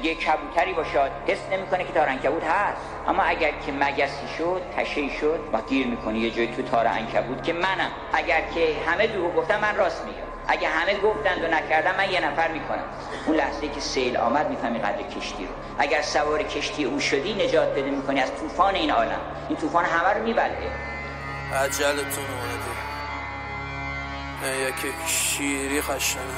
اگه کبوتری باشد حس نمیکنه که تار عنکبوت هست، اما اگر که مگسی شد، تشه‌ای شد، با گیر میکنه یه جای تو تار عنکبوت که منم. اگر که همه دروغ گفتن من راست میگم، اگه همه گفتند و نکردم من یه نفر میکنم. اون لحظه‌ای که سیل آمد میفهمی قدر کشتی رو. اگر سوار کشتی او شدی نجات پیدا میکنی از طوفان این عالم. این طوفان همه رو میبلعه. عجلتون اومده یکی شیری خشنه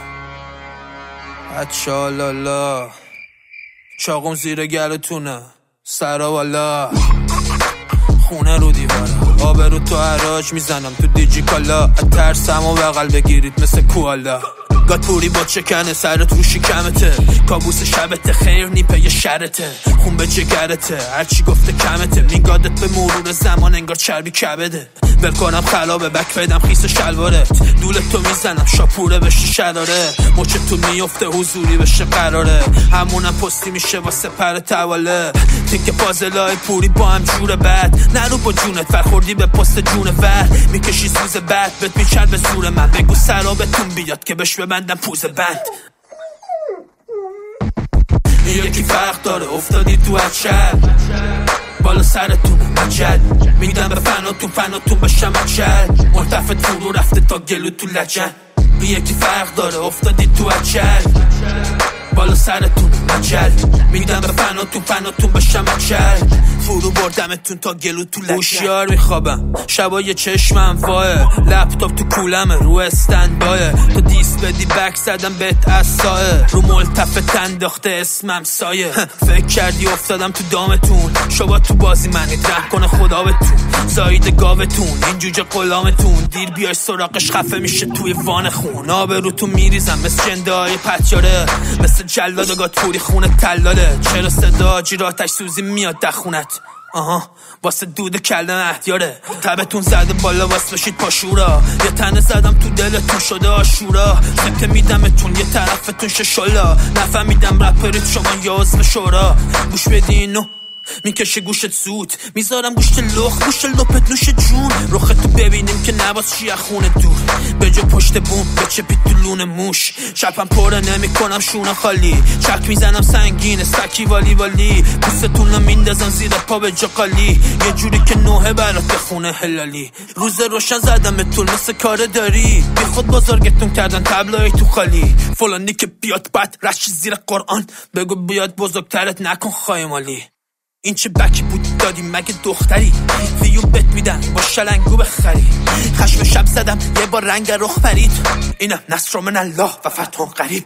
اچالالا چاقم زیر گلتونه سرا والا خونه رو دیواره آبرو تو حراج میزنم تو دیجی کالا ترسم و بغل بگیرید مثل کوالا گاتوری با چکنه سرت رو شکمته کابوس شبته خیر نیپه یه شرته خون به جگرته هرچی گفته کمته میگادت به مرور زمان انگار چربی کبده ول کنم خلابه بک بدم خیس شلوارت دولتو میزنم شاپوره بشه شراره مچتون میفته حضوری بشه قراره همونم پستی میشه واسه پر تواله تیک پازلای پوری با هم جور بد نرو با جونت فرخوردی به پست جون ور میکشی سوز بد بهت میچر به زور من بگو سرابتون بیاد که بش ببندم پوز بند یکی فرق داره افتادی تو اچل بالا سرتون مجل میدم به فناتون بشم اچل مرتفت فرو رفته تا گلو تو لجن یکی فرق داره افتادی تو اچل بالا سرتون مجل میدم به فناتون بشم اچل فرو بردمتون تا گلو تو لجن هوشیار میخوابم شبای چشمم واه لپتاپ تو کولمه رو استندبایه تو دیس بدی بک زدم بهت اصاه رو ملتفت انداخته اسمم سایه فکر کردی افتادم تو دامتون شبا تو بازی منید رحم کنه خدا بهتون زاید گاوتون این جوجه غلامتون دیر بیای سراغش خفه میشه توی وان خون آبروتون میریزم مثل جندای پتیاره مثل جلاد گاتوری خونه تلاله چرا صدا جیراتش سوزی میاد دخونت واسه دود کلم احتیاره تبتون زده بالا واسه بشید پاشورا یه تنه زدم تو دلتون شده آشورا سکه میدمتون یه طرفتون ششالا نفهمیدم رپرید شما یاز به شورا گوش بدینو میکشه گوشت زود میذارم گوشت لخ گوشت لپت نوش جون رختو ببینیم که نباز چی خونه دور به جا پشت بوم به چپی تو لون موش شبم پره نمی کنم شونه خالی چک میزنم سنگین سکی والی پوستتون رو میندازم زیر پا به جا قالی یه جوری که نوه برات خونه حلالی روز روشن زدم طول مثل کار داری بی خود بزرگتون کردن تبلای تو خالی فلانی که بیاد بد رشی زیر قرآن بگو بیاد بزرگترت نکن خایمالی این چه بکی بود دادی مگه دختری ویو بت میدن با شلنگو بخری خشم شب زدم یه بار رنگ رخ پرید اینم نصر من الله و فتح قریب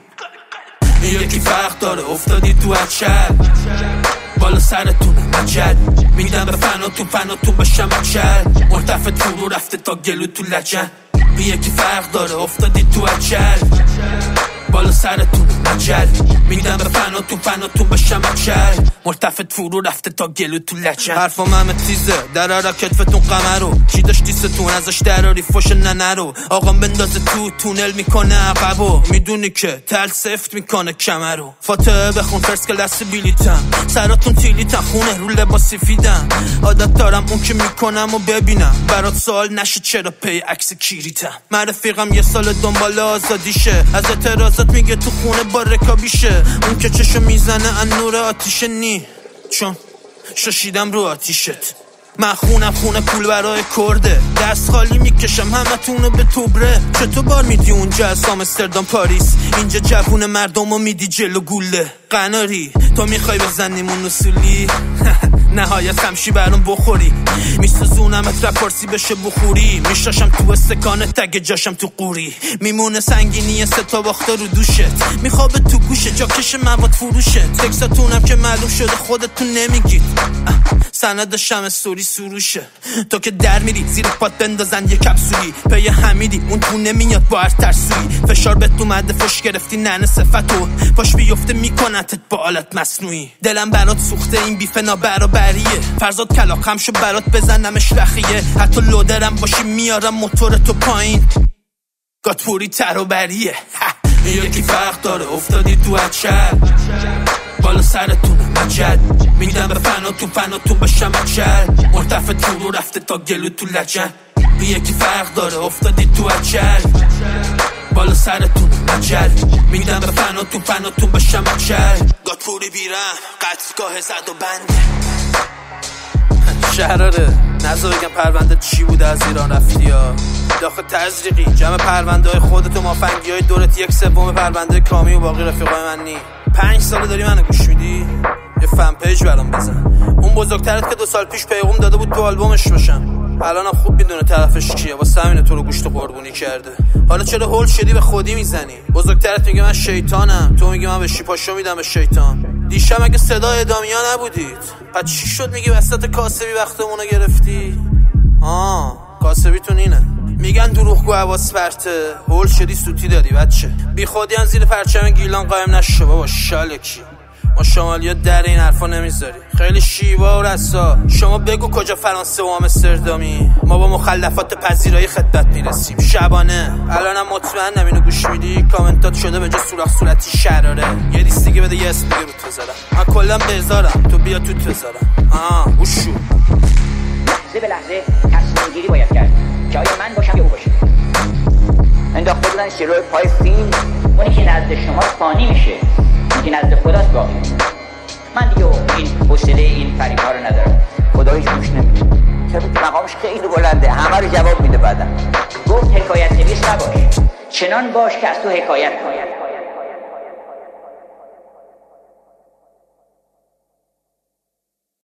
یکی فرق داره افتادی تو اچل بالا سرتون مجل میدم به فناتون بشم اچل مرتفت فرو رفته تا گلو تو لجن یکی فرق داره افتادی تو اچل بالا سرتون مجل میدم به فناتون بشم اچل مرتفت فرو رفته تا گلو تو لجن حرفم همه تیزه درارا کتفتون قمرو چی داشت دیستون ازش دراری فوش ننرو آقام بندازه تو تونل میکنه عقبو میدونی که تل سفت میکنه کمرو فاتحه بخون فرس کلاس بیلیتم سراتون تیلیتم خونه رو لباس سفیدم عادت دارم اون که میکنم و ببینم برات سوال نشه چرا پی عکس کیریتم من رفیقم یه سال دنبال آزادیشه از اعتراضات میگه تو خونه با رکابیشه اون که چشو میزنه ان نور آتیشه نی چون ششیدم رو آتیشت من خونه پول برای کرده دست خالی میکشم همه تونو به توبره چطور بار میدی اونجا از آمستردام پاریس اینجا جوون مردمو میدی جلو گوله قناری تو میخوای بزنیمون اصولی نهایت خمشی برام بخوری میسوزونمت رپارسی بشه بخوری میشاشم تو استکانه تگ جاشم تو قوری میمونه سنگینی ستا باخته رو دوشت میخوابه تو گوشه جاکش مواد فروشه تکساتونم که معلوم شده خودتون نمیگید سند شم سوری سروشه تو که در میری زیر پات بندازن یه کپسولی پی حمیدی اون تو نمیاد با هر ترسوی فشار بهت اومده فش گرفتی ننه صفتو پاش بیفته میکنتت با آلت مصنوعی دلم برات سوخته این بیف نابرابریه فرزاد کلاقم شو برات بزنمش رخیه حتی لودرم باشی میارم موتورتو پایین گاتپوری تروبریه یکی فرق داره افتادی تو اچل بالا سرتون مجل میدم به فناتون بشم اچل مرتفت فرو رفته تا گلو تو لجن یکی فرق داره افتادی تو اچل بالا سرتون عجل میدم به فناتون بشم اچل گاتپوری بیرم قتلگاه زد و بنده شهراره نزا بگم پرونده چی بوده از ایران رفتی ها داخل تزریقی جمع پرونده های خودت و مافنگی های دورت 1/3 پرونده کامی و باقی رفیقای من نی 5 ساله داری منو گوش میدی یه فن پیج برام بزن اون بزرگترت که 2 سال پیش پیغام داده بود تو آلبومش باشم الانم خوب میدونه طرفش کیه واسه همینه تو رو گوشت قربونی کرده حالا چرا هول شدی به خودی میزنی بزرگترت میگه من شیطانم تو میگی من به شیپاشو میدم به شیطان دیشب اگه صدای ادامیا نبودید پس چی شد میگی وسط کاسبی وقتمونو گرفتی کاسبیتون اینه میگن دروغگو حواس پرته هول شدی سوتی داری بچه بی خودی زیر پرچم گیلان قایم نشو بابا شالکی ما شمالی ها در این حرفا نمیذاریم خیلی شیوا و رسا شما بگو کجا فرانسه و آمستردامی ما با مخلفات پذیرایی خدمت میرسیم شبانه الانم مطمئنم اینو گوش میدی کامنتات شده به جا سوراخ صورتی شراره یه لیست دیگه بده یه اسم دیگه روت بذارم من کلا بذارم تو بیا توت بذارم وشو لحظه به لحظه تصمیم گیری باید کرد که آیا من باشم یا او باشه انداخته بودن روی پای فیلم اونی که نزد شما فانی میشه که نزد خداست باقی من دیگه این حوصله این فریب‌ها رو ندارم خدا هیچ گوش نمیده مقامش خیلی بلنده همه رو جواب میده بعدم گفت حکایت نویس نباش چنان باش که از تو حکایت